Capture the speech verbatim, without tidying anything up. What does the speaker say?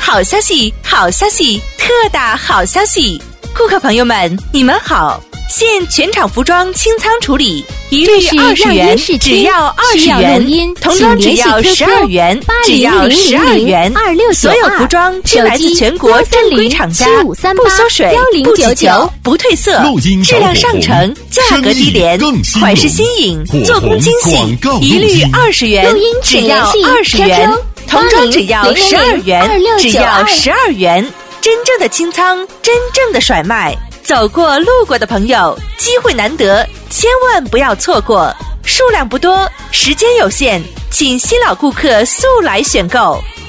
好消息，好消息，特大好消息！顾客朋友们，你们好！现全场服装清仓处理，一律二十元，只要二十元；童装只要十二元，只要十二元。所有服装均来自全国正规厂家，不缩水，不起球，不褪色，质量上乘，价格低廉，款式新颖，做工精细，一律二十元，只要二十元。童装只要十二元，只要十二元。真正的清仓，真正的甩卖。走过路过的朋友，机会难得，千万不要错过。数量不多，时间有限，请新老顾客速来选购。